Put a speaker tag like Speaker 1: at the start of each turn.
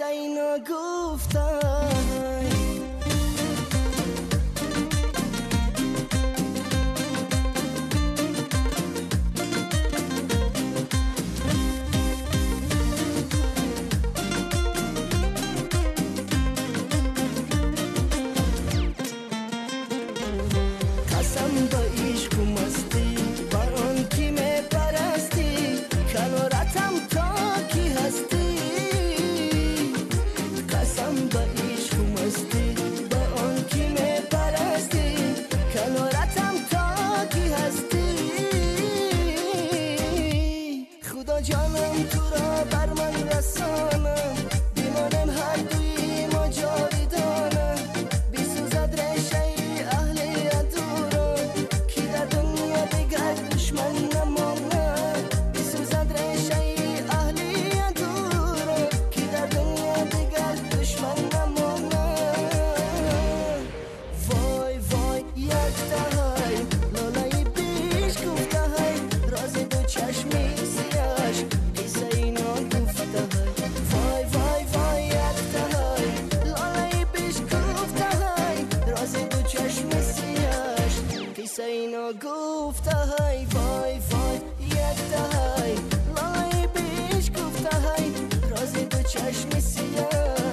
Speaker 1: اینو گفتن. قسم با عشق و مستی با آن کی می پرستی کنارتم تا کی هستی. قسم با عشق و مستی با آن کی می پرستی کنارتم تا کی هستی. خدا جانم تو را بر من رسانم بیمانم هر دوی ما جاویدانم. بیسوزد رشه اهل ادورم کی در دنیا دیگر دشمن نماند. بیسوزد رشه اهل ادورم کی در دنیا دیگر دشمن نماند. وای وای یک دهای لالای بیش گفته های راز دو چشمی سیاش قصه اینا گفته های. وای وای وای یک دهای لالای بیش گفته های راز دو چشمی سیاش قصه اینا گفته های. وای وای یک دهای لالای بیش گفته های راز دو چشمی سیاش